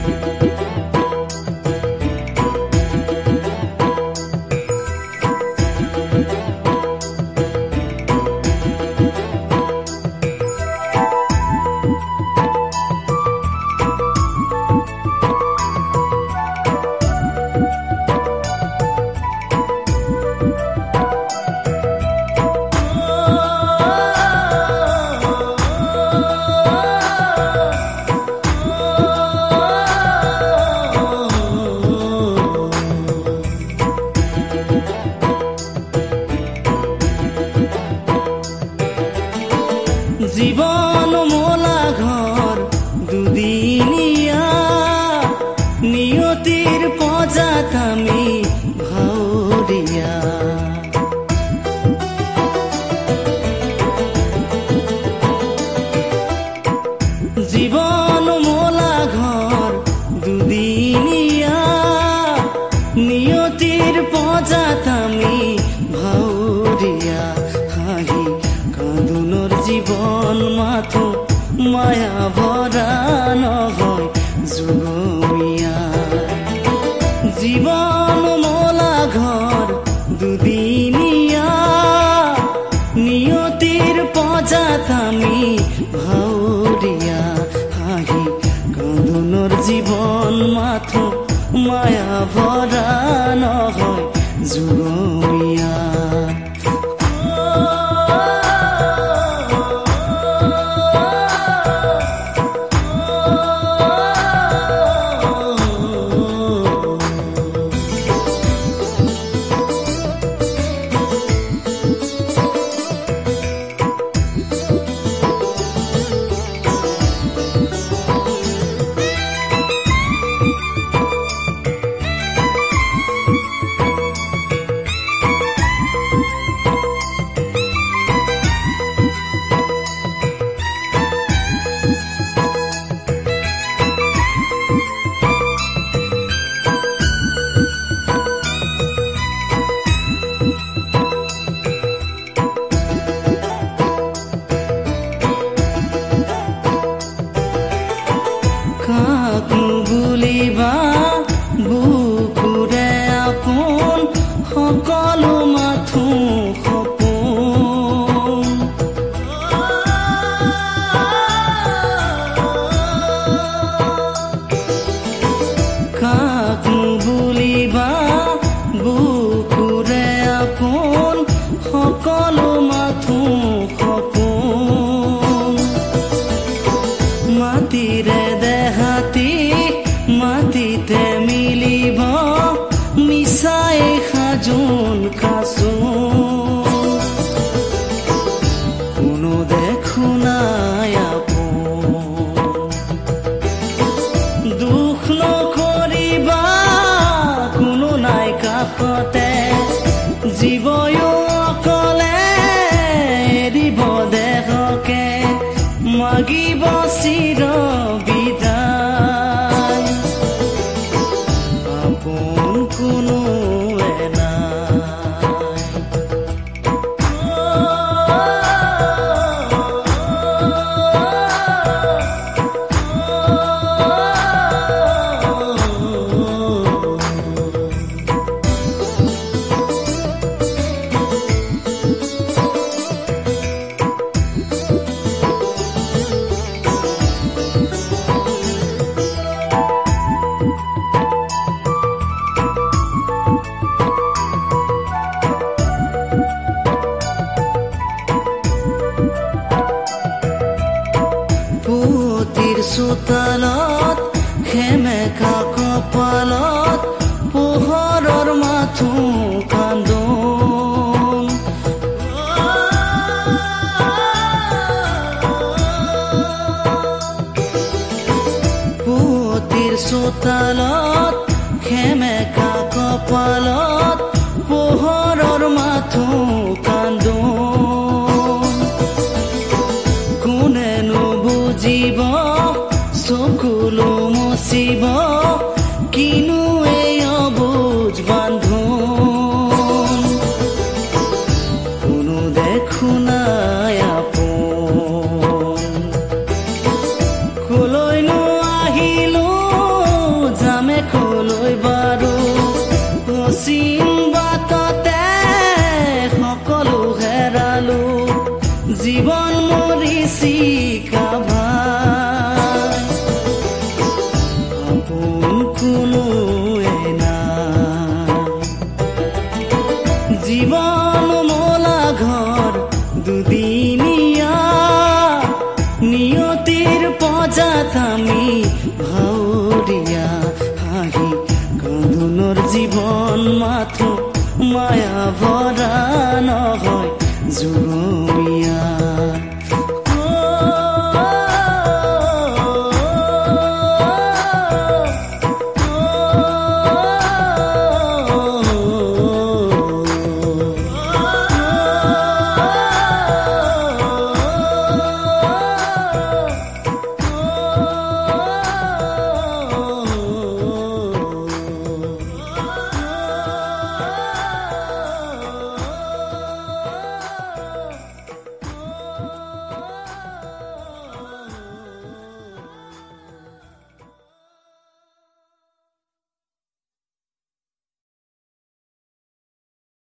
জীবন মোলা ঘর দুদিনিয়া নিয়তির পজাত আমি ভাউরিয়া জীবন মোলা ঘর দুদিনিয়া নিয়তির পজাত আমি ভাউরিয়া হাহি কাঁদুনোর জীবন মাথো মায়া ভরা নহয় যুগমিয়া জীবন মোলা ঘর দুদিনিয়া নিয়তির পজাত আমি ভাউরিয়া হাহি কাঁদুনোর জীবন মাথো মায়া ভরা নহয় যুগমিয়া কাকু বুলিবা বুকুৰে আপোন সকলো মাথো সপোন কাকু বুলিবা বুকুৰে আপোন সকলো মাথো সপোন মাটিৰে দেহাতি মাটিতে মিলিব মিছাই সাজোন কাচোন কোনো দেখো নাই আপোন দুখ নকৰিবা কোনো নাই কাষতে জীৱয়ো অকলে এৰিব দেহকে মাগিব চিৰ বিদায় আপোন কোনো পুতিৰ চোতালত খেমেকা কপালত পোহৰৰ মাথো কান্দোন পুতিৰ চোতালত খেমেকা কপালত পোহৰৰ মাথো